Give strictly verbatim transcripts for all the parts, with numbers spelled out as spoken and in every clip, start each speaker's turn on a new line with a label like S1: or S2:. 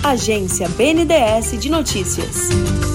S1: Agência B N D E S de Notícias.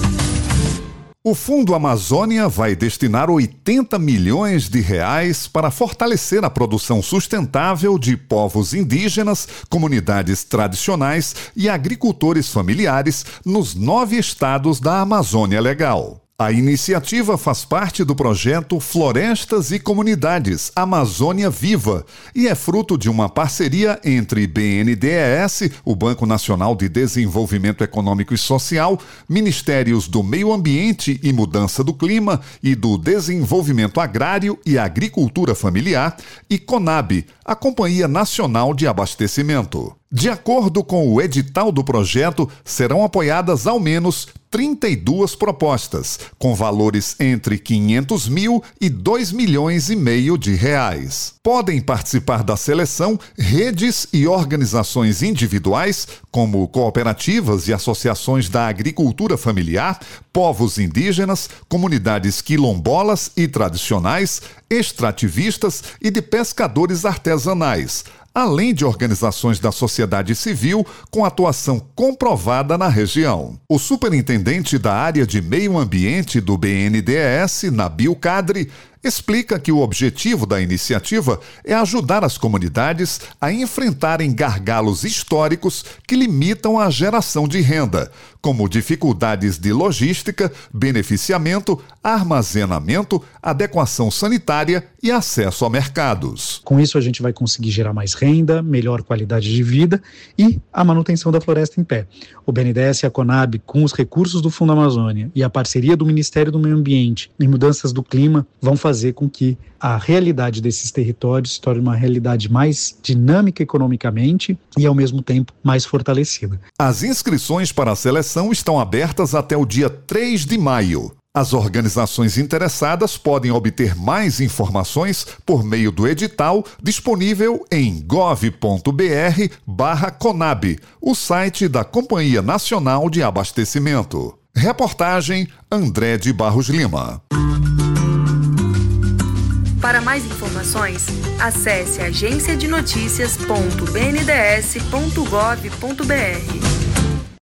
S2: O Fundo Amazônia vai destinar oitenta milhões de reais para fortalecer a produção sustentável de povos indígenas, comunidades tradicionais e agricultores familiares nos nove estados da Amazônia Legal. A iniciativa faz parte do projeto Florestas e Comunidades Amazônia Viva e é fruto de uma parceria entre B N D E S, o Banco Nacional de Desenvolvimento Econômico e Social, Ministérios do Meio Ambiente e Mudança do Clima e do Desenvolvimento Agrário e Agricultura Familiar e CONAB, a Companhia Nacional de Abastecimento. De acordo com o edital do projeto, serão apoiadas ao menos trinta e duas propostas, com valores entre quinhentos mil e dois milhões e meio de reais. Podem participar da seleção redes e organizações individuais, como cooperativas e associações da agricultura familiar, povos indígenas, comunidades quilombolas e tradicionais, extrativistas e de pescadores artesanais, além de organizações da sociedade civil com atuação comprovada na região. O superintendente da área de meio ambiente do B N D E S, Nabil Kadri, explica que o objetivo da iniciativa é ajudar as comunidades a enfrentarem gargalos históricos que limitam a geração de renda, como dificuldades de logística, beneficiamento, armazenamento, adequação sanitária e acesso a mercados.
S3: Com isso a gente vai conseguir gerar mais renda, melhor qualidade de vida e a manutenção da floresta em pé. O B N D E S e a CONAB, com os recursos do Fundo Amazônia e a parceria do Ministério do Meio Ambiente e Mudanças do Clima, vão fazer com que a realidade desses territórios se torne uma realidade mais dinâmica economicamente e, ao mesmo tempo, mais fortalecida.
S2: As inscrições para a seleção estão abertas até o dia três de maio. As organizações interessadas podem obter mais informações por meio do edital disponível em gov ponto br barra conab, o site da Companhia Nacional de Abastecimento. Reportagem André de Barros Lima.
S1: Para mais informações, acesse agência de notícias ponto b n d e s ponto gov ponto b r.